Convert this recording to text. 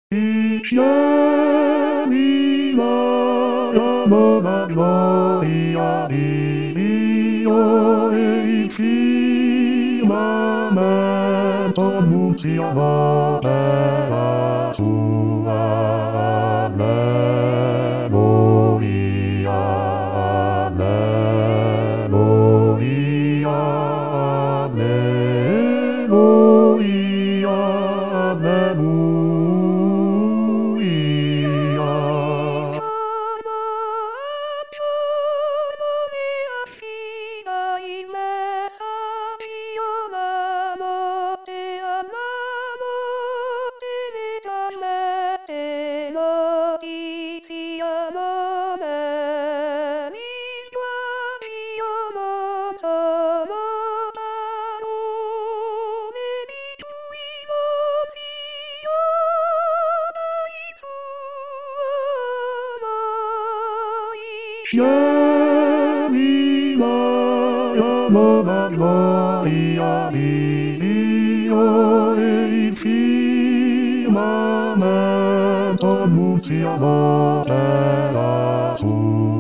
Insieme la nuova gloria di Dio e il firmamento annunziano la sua alleluia, alleluia, alleluia, alleluia. Insieme la nuova gloria di Dio e il firmamento annunziano la sua